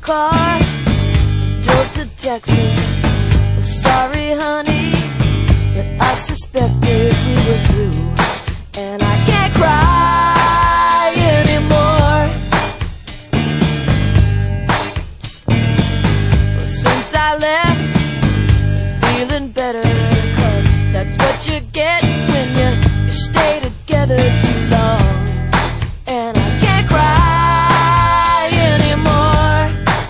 car, drove to Texas. Sorry, honey, but I suspected we were through, and I can't cry anymore. Well, since I left, feeling better, 'cause that's what you get when you stay together too long. And I can't cry anymore.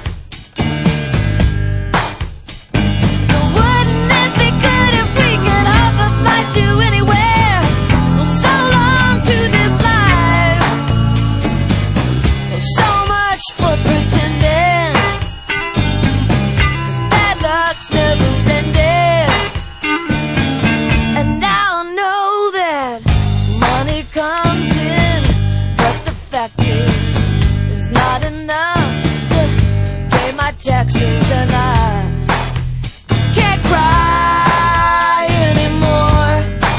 Wouldn't it be good if we could hop a flight to anywhere? Well, so long to this life. Well, so much for pretending, 'cause bad luck's never ended. And now I know that money comes in, but the fact is, there's not enough to pay my taxes, and I can't cry anymore.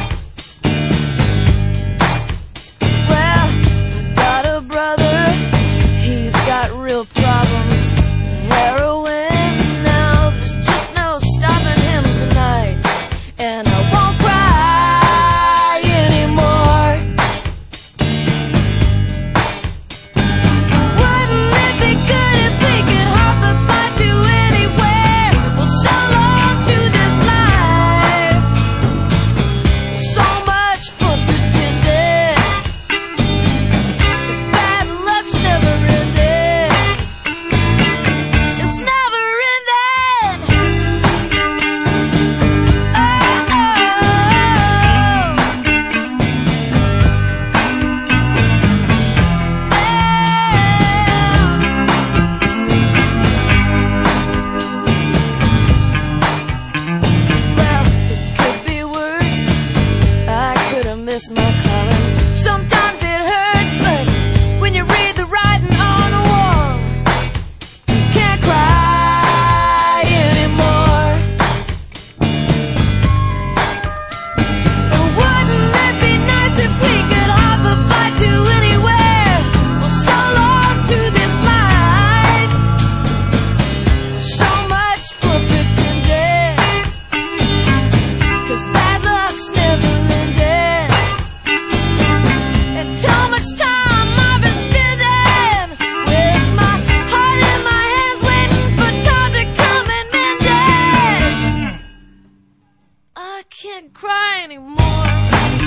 Well, I got a brother, he's got real problems. Heroin, now there's just no stopping him tonight, and I won't cry anymore. Wouldn't it be good if we could hop a flight to anywhere? Well, so long to this life. So much for pretending, 'cause bad luck's never ended. It's never ended. Well, it could be worse. I could have missed my calling. Sometimes it hurts, but when you read the writing on the wall, you can't cry anymore. Wouldn't it be nice if we could hop a flight to anywhere? Well, so long to this life. So much for pretending, 'cause bad luck's never ended. And how much time I've been spending with my heart in my hands, waiting for time to come and mend it. I can't cry anymore.